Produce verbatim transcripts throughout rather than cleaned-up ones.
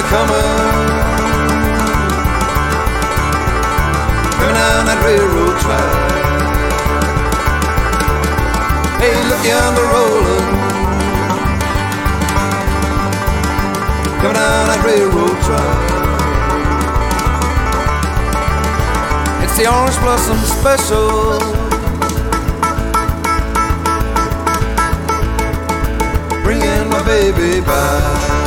coming, coming down that railroad track. Hey, look yonder rolling, coming down that railroad track. It's the Orange Blossom Special, bringing my baby back.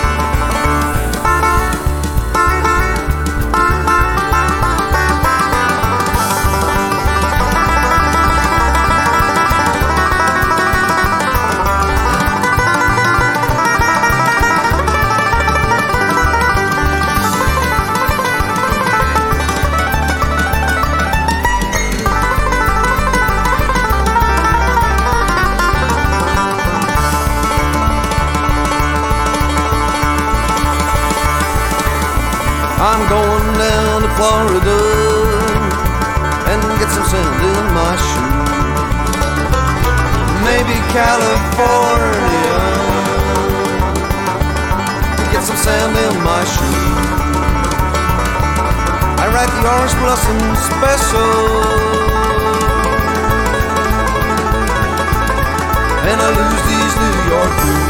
I'm going down to Florida and get some sand in my shoe. Maybe California to get some sand in my shoe. I write the Orange Blossom Special and I lose these New York blues.